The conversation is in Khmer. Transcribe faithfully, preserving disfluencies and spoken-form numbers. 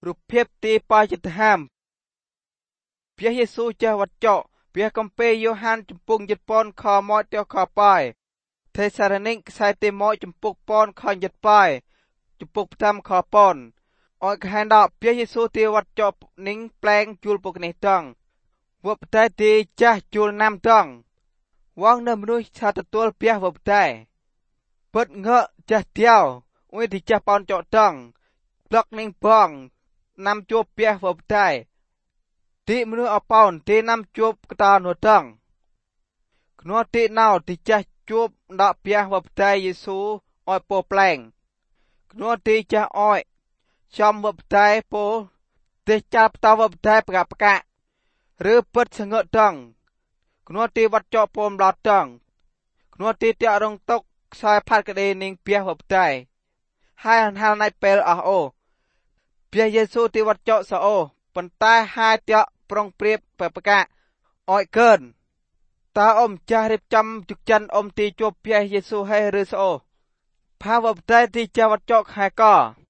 រូបភាពទីបច្ចុប្បន្នព្រះយេស៊ូវចេះវត្តចកព្រះកំពេយយ៉ូហានចំពុងយិតពនខមកទះខបាយទេសារនិកខ្សែទីមកចំពុកពនខយិតបាយចំពុកផ្តាមខពនអយកហែនដកព្រះយេស៊ូវទីវត្តចកនិងប្លែងជួលពុកនេះតងវបតែទីចាស់ជួលណាំតងវងនៅមនុស្សថាទទួលព្រះវបតែពិតងើចាស់ទៀវអ៊ុយទីចាស់បោនចកតងប្លុកនិងបងណាំជួបព្រះវបតែទីមនុស្សអបោនទីណាំជួបកតោនោះតងខ្នោះទីណៅទីចាស់ជួបដកព្រះវបតែយេស៊ូអោយពោប្លែងខ្នោះទីចាស់អោយចំវបតែពោទេចាប់តវបតែប្រកបកៈឬពិតសងើតងខ្នោះទីវត្តចកពមឡតតងខ្នោះទីតរងតុកខ្សែផាត់កដេនិងព្រះវបតែហើយអនហាលណៃពេលអស់អូព្រះយេស៊ូវទីវត្តចកសអូប៉ុន្តែហើយតប្រុងព្រៀបប្រកបកៈអោយកើនតើអ៊ំចាស់រៀបចំជឹកចិនអ៊ំទីជួបព្រះយេស៊ូវហេឬសអូផាវបតែទីចាវត្តចកខែក